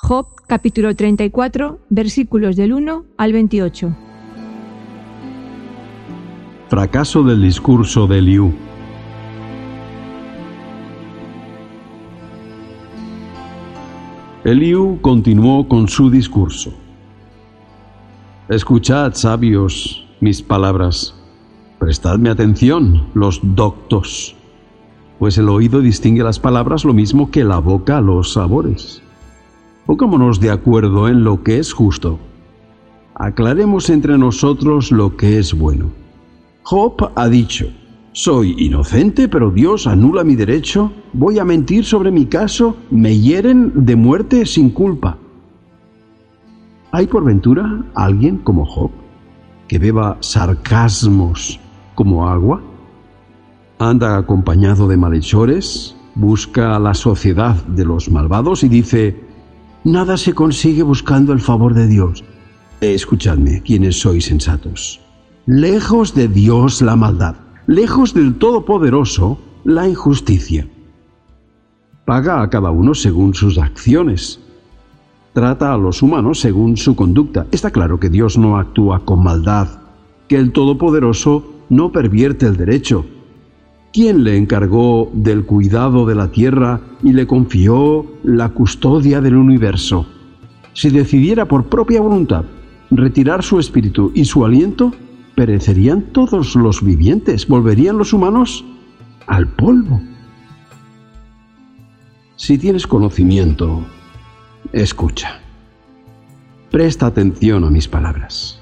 Job capítulo 34, versículos del 1 al 28. Fracaso del discurso de Eliú. Eliú continuó con su discurso. Escuchad, sabios, mis palabras. Prestadme atención, los doctos, pues el oído distingue las palabras lo mismo que la boca los sabores. Pongámonos de acuerdo en lo que es justo. Aclaremos entre nosotros lo que es bueno. Job ha dicho: soy inocente, pero Dios anula mi derecho. Voy a mentir sobre mi caso. Me hieren de muerte sin culpa. ¿Hay por ventura alguien como Job que beba sarcasmos como agua? Anda acompañado de malhechores, busca la sociedad de los malvados y dice: nada se consigue buscando el favor de Dios. Escuchadme, quienes sois sensatos. Lejos de Dios la maldad, lejos del Todopoderoso la injusticia. Paga a cada uno según sus acciones. Trata a los humanos según su conducta. Está claro que Dios no actúa con maldad, que el Todopoderoso no pervierte el derecho. ¿Quién le encargó del cuidado de la tierra y le confió la custodia del universo? Si decidiera por propia voluntad retirar su espíritu y su aliento, perecerían todos los vivientes, volverían los humanos al polvo. Si tienes conocimiento, escucha. Presta atención a mis palabras.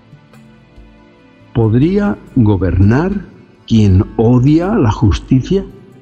¿Podría gobernar quien odia la justicia?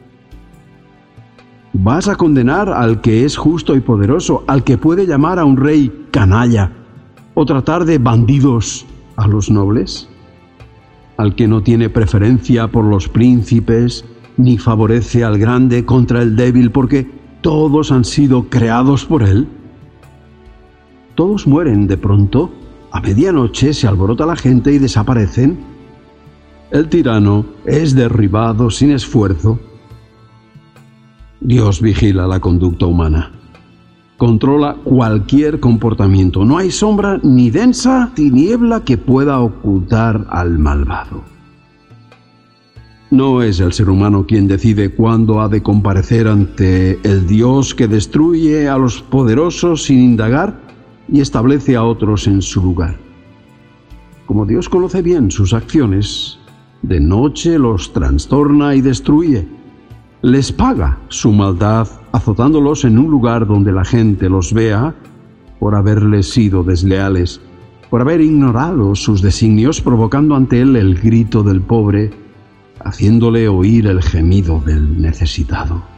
¿Vas a condenar al que es justo y poderoso, al que puede llamar a un rey canalla o tratar de bandidos a los nobles? ¿Al que no tiene preferencia por los príncipes ni favorece al grande contra el débil porque todos han sido creados por él? Todos mueren de pronto. A medianoche se alborota la gente y desaparecen. El tirano es derribado sin esfuerzo. Dios vigila la conducta humana. Controla cualquier comportamiento. No hay sombra ni densa tiniebla que pueda ocultar al malvado. No es el ser humano quien decide cuándo ha de comparecer ante el Dios que destruye a los poderosos sin indagar y establece a otros en su lugar. Como Dios conoce bien sus acciones, de noche los trastorna y destruye. Les paga su maldad azotándolos en un lugar donde la gente los vea por haberles sido desleales, por haber ignorado sus designios, provocando ante él el grito del pobre, haciéndole oír el gemido del necesitado.